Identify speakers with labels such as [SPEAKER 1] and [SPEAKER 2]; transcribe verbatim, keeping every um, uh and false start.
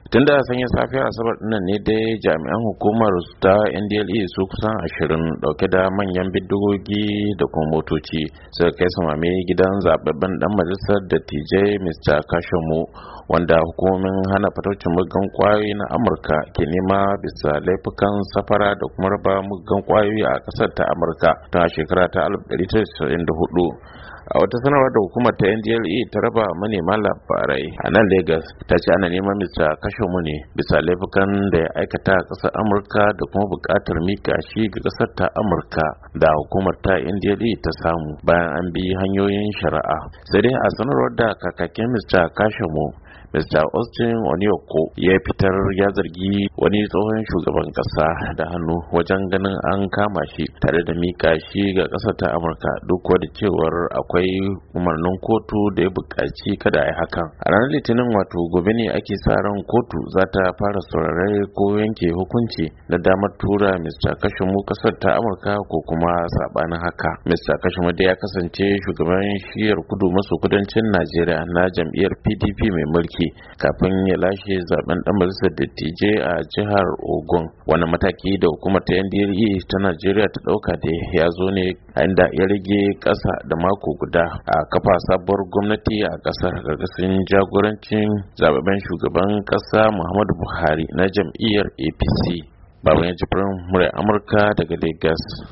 [SPEAKER 1] tun da sanyin safiyar asabar dinnan ne dai jami'an hukumar ta N D L E su kusan ashirin dauke da manyan bindigogi da kuma motoci suka kai samame gidan zababben dan majalisar dattijai Mister Kashomu, wanda hukumomin hana fataucin muggan kwayoyi na Amurka ke nema bisa laifukan safara da kuma raba muggan kwayoyi a kasar ta Amurka ta shekara ta alif ɗari tara da casa'in da hudu. A wata sanarwar da hukumar ta N D L E ta raba manema labarai a nan Lagos ta ce ana neman Mister Kashomu ne bisa laifukan da ya aikata a ƙasar Amurka da kuma buƙatar mika shi ga ƙasar ta Amurka da hukumar ta N D L E ta samu bayan an bi hanyoyin shari'a. Sai dai a sanarwar da kakakin Mister Kashomu Mister Austin Onioko ya fitar ya zargi wani tsohon shugaban kasa da hannu wajen ganin an kama shi tare da mika shi ga kasar ta Amurka duk da cewar akwai umarnin kotu da ya buƙaci kada a yi hakan. A ranar Litinin wato gobe ne ake sa ran kotu za ta fara saurare ko yanke hukunci na damar tura Mister Kashomu kasar ta Amurka ko kuma sabanin haka. Mister Kashomu da ya kasance shugaban shiyar kudu maso kudancin Najeriya na jam'iyyar P D P mai mulki kafin ya lashe zaben dan majalisar dattijai a jihar Ogun. Wani mataki da hukumar ta N D L E ta Najeriya ta dauka da ya zo ne inda ya rage kasa da mako guda a kafa sabuwar gwamnati a kasar gargasin jagorancin zababben shugaban kasa Muhammadu Buhari na jam'iyyar A P C. Baban Jibrin murai Amurka daga Lagos.